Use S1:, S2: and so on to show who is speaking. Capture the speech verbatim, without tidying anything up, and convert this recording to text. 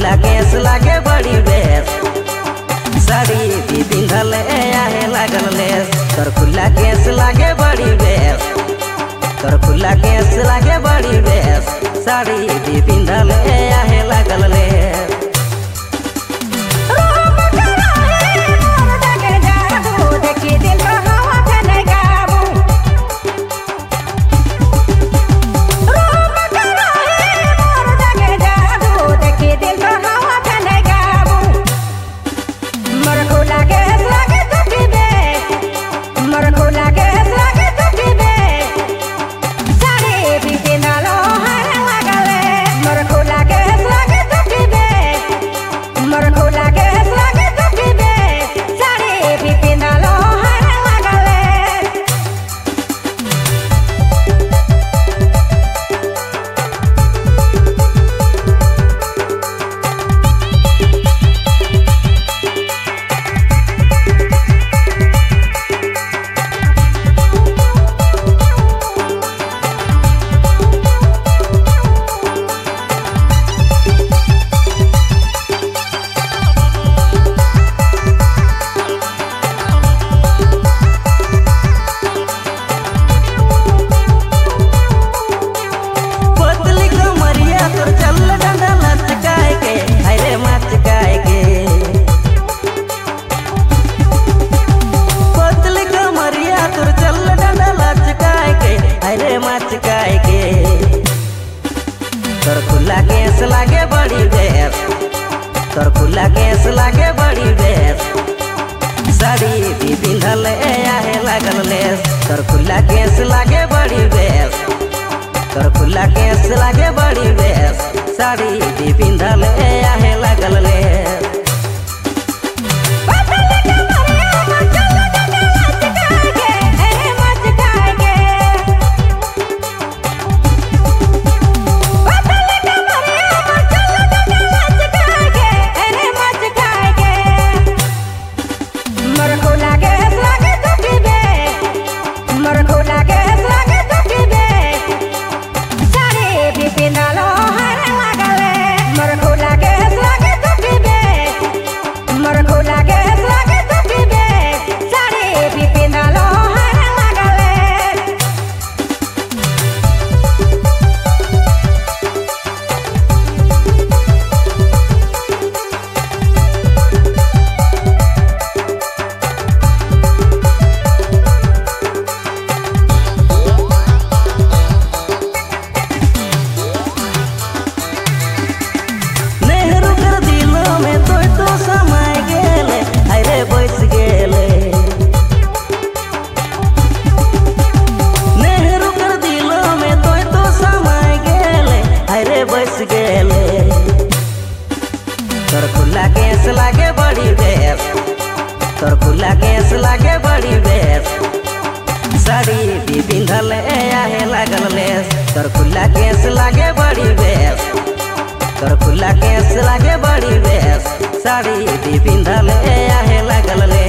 S1: खुला केस लागे बड़ी बेस साड़ी भी पिंधल आहे लागल लेस तोर खुला केस लागे बड़ी बेस तोर खुला केस लागे बड़ी बेस साड़ी भी पिंधल आहे लागल लेस तोर खुला केस लागे बड़ी बेस तोर खुला केस लागे बड़ी बेस साड़ी भी पिंधल आहे लागल लेस तोर खुला केस लागे बड़ी बेस तोर खुला केस लागे बड़ी बेस साड़ी भी पिंधल आहे लागल लेस तोर खुला केस लागे बड़ी बेस तोर खुला केस लागे बड़ी बेस साड़ी भी पिंधल आहे लागल लेस तोर खुला केस लागे बड़ी बेस तोर खुला केस लागे बड़ी बेस साड़ी भी पिंधल आहे लागल लेस।